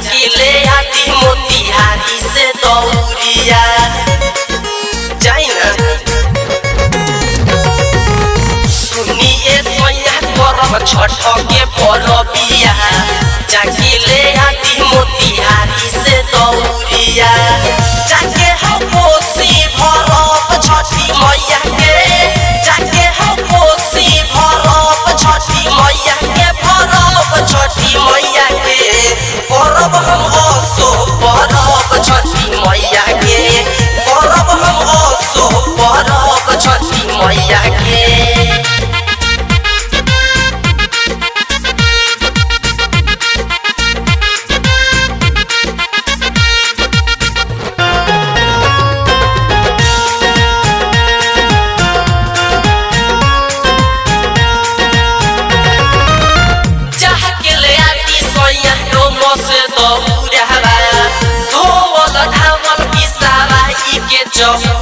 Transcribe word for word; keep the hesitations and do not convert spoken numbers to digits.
जाके ले आती मोतिहारी से दौरिया जाई ना सुनिए सोया करम छठ के परबिया जाके ले आती मोतिहारी से दौरिया जाके हम कोसी भरब छठी मैया के जाके हम कोसी भरब छठी मैया के भरब छठी मैया के परब हम असो परब छठी मैया के परब हम असो परब छठी मैया के जो